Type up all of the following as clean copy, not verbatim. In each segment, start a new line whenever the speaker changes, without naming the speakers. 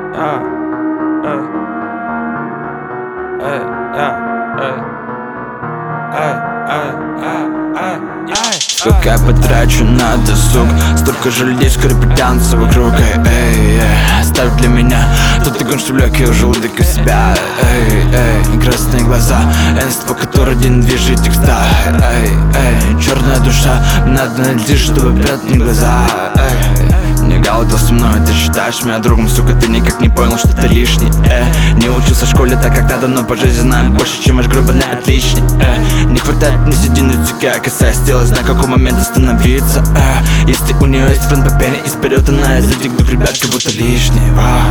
Сколько я потрачу на досуг, столько же людей скоро потянутся вокруг. Оставь для меня тот огонь, что влек я желудок в себя. Красные глаза, энство, который день движет текста. Черная душа, надо найти, чтобы пятни глаза. Не галдил со мной, ты считаешь меня другом, сука, ты никак не понял, что ты лишний. Не учился в школе так, как надо, но по жизни знаю больше, чем ваш гробаный отличник. Не хватает мне седины, сука, касаясь тела, знаю, какой момент остановиться. Если у нее есть фэн по пене, и вперед она из этих двух ребят, как будто лишний.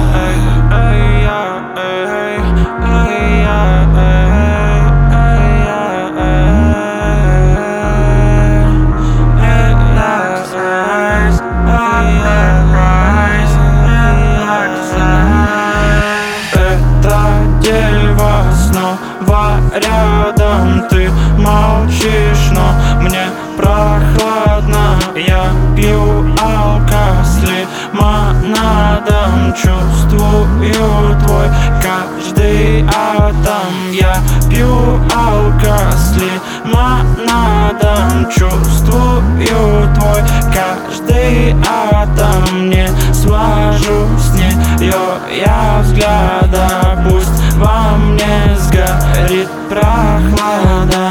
Рядом ты молчишь, но мне прохладно. Я пью алкоголь с лимонадом, чувствую твой каждый атом. Я пью алкоголь с лимонадом, чувствую твой каждый атом. Не свожу с нее я взгляда, пусть во мне сгорит прохлада.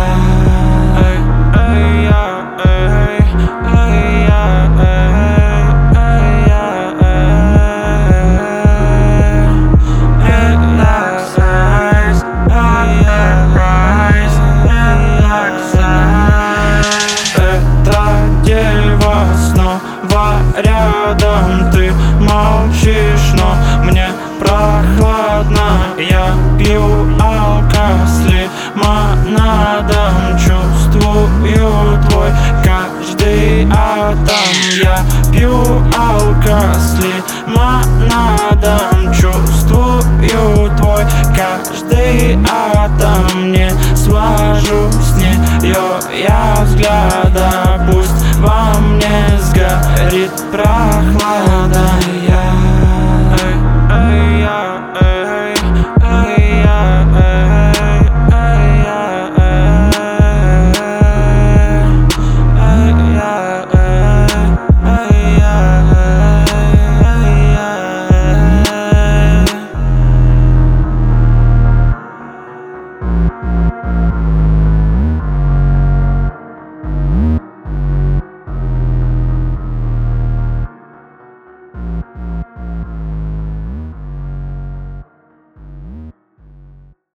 Рядом ты молчишь, но мне прохладно. Я пью алкоголь с лимонадом, чувствую твой каждый атом. Я пью алкоголь с лимонадом, чувствую твой каждый атом. Не свожу с нее я взгляда, пусть во мне сгорит прохлада.